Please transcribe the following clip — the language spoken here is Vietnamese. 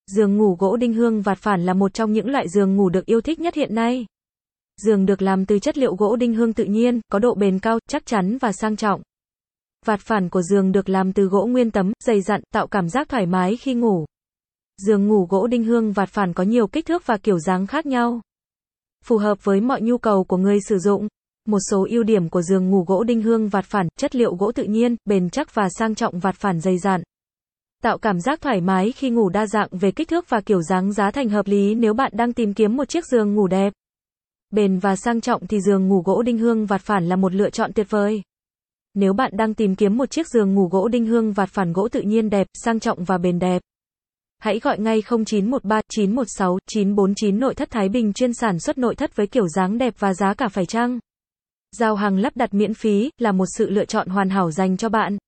Giường ngủ gỗ đinh hương vạt phản là một trong những loại giường ngủ được yêu thích nhất hiện nay. Giường được làm từ chất liệu gỗ đinh hương tự nhiên, có độ bền cao, chắc chắn và sang trọng. Vạt phản của giường được làm từ gỗ nguyên tấm, dày dặn, tạo cảm giác thoải mái khi ngủ. Giường ngủ gỗ đinh hương vạt phản có nhiều kích thước và kiểu dáng khác nhau, phù hợp với mọi nhu cầu của người sử dụng. Một số ưu điểm của giường ngủ gỗ đinh hương vạt phản: chất liệu gỗ tự nhiên, bền chắc và sang trọng, vạt phản dày dặn, tạo cảm giác thoải mái khi ngủ. Đa dạng về kích thước và kiểu dáng, giá thành hợp lý nếu bạn đang tìm kiếm một chiếc giường ngủ đẹp, bền và sang trọng thì giường ngủ gỗ đinh hương vạt phản là một lựa chọn tuyệt vời. Nếu bạn đang tìm kiếm một chiếc giường ngủ gỗ đinh hương vạt phản gỗ tự nhiên đẹp, sang trọng và bền đẹp, hãy gọi ngay 0913 916 949. Nội thất Thái Bình chuyên sản xuất nội thất với kiểu dáng đẹp và giá cả phải chăng. Giao hàng lắp đặt miễn phí là một sự lựa chọn hoàn hảo dành cho bạn.